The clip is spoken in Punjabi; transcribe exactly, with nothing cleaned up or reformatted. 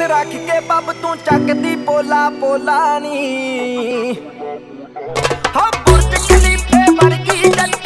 रख के बब तू चकदी पोला पोला नी। हाँ बुर्ज खलीफे वर्गी जट